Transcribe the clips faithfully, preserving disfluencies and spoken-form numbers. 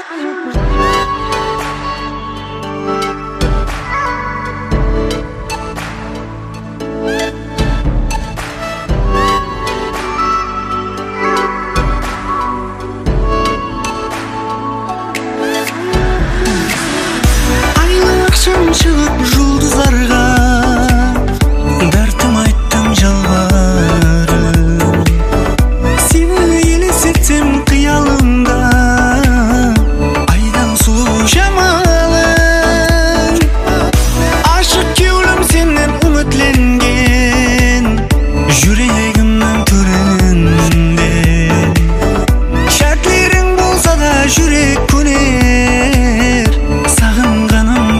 Çıkıp жұлдызларға дәртім айттым жалбарым, сені елестетсем қиялымда айдан сұлу жамалың. Ашық кеулім сенен үмітленген жүрегімнің төрінде, шәртлерің болса да жүрек көнер сағынғанымды.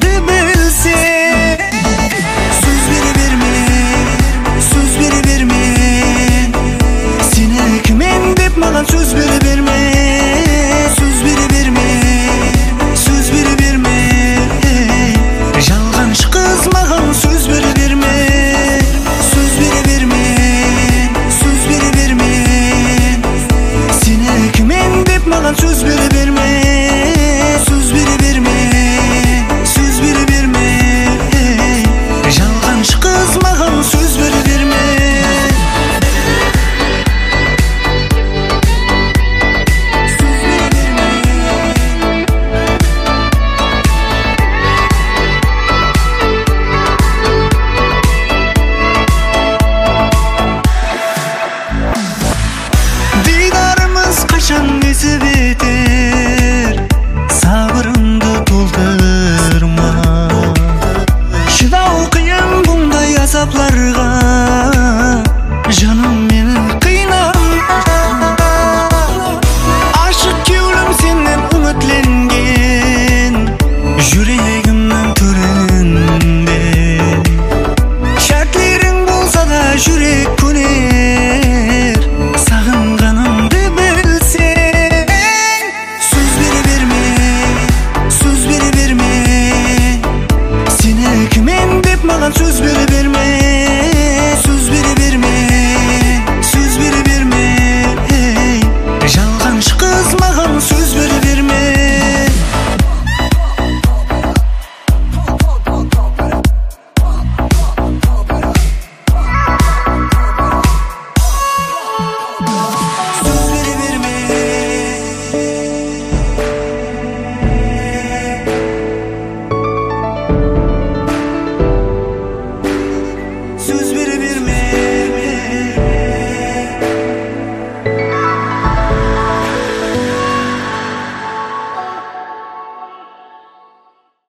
Söz beri verme, söz beri verme, söz beri verme. Жалғаныш қыз маған сөз бері берме, сөз бері берме, сөз бері берме. Сені кіммен деп маған сөз бері